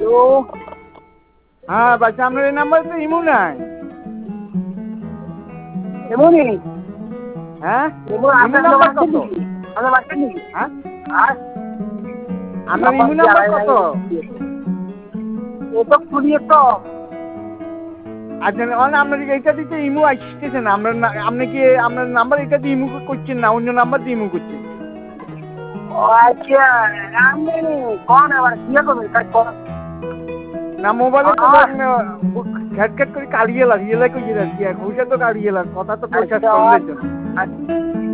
Hello. হ্যাঁ বলছি আপনার এই নাম্বারে তো ইমো নাই। এমনই হ্যাঁ এমন ইমো আপনার নাম্বার আছে কত? নাকি? আপনার বাচ্চা নাকি? হ্যাঁ আর আপনার নাম্বার ইমো দিয়ে নাম্বার আড়াই কত? লাগে। এ তো খুলিয়ে তো আচ্ছা আপনার এইটা দিতে ইমো আসতেছে না। আপনি কি আপনার নাম্বার এটা দিয়ে ইমো করছেন না অন্য নাম্বার দিয়ে ইমো করছেন? ও আচ্ছা। আমি কোন আবার কি করবেন কাজ কর। না মোবাইলে তো খ্যাট খ্যাট করে কালিয়ে লাগ ইয়ে লাগে কইছে আর কি কইছে তো কালিয়ে লাগ কথা তো পয়সা আচ্ছা করলে জন্য। আচ্ছা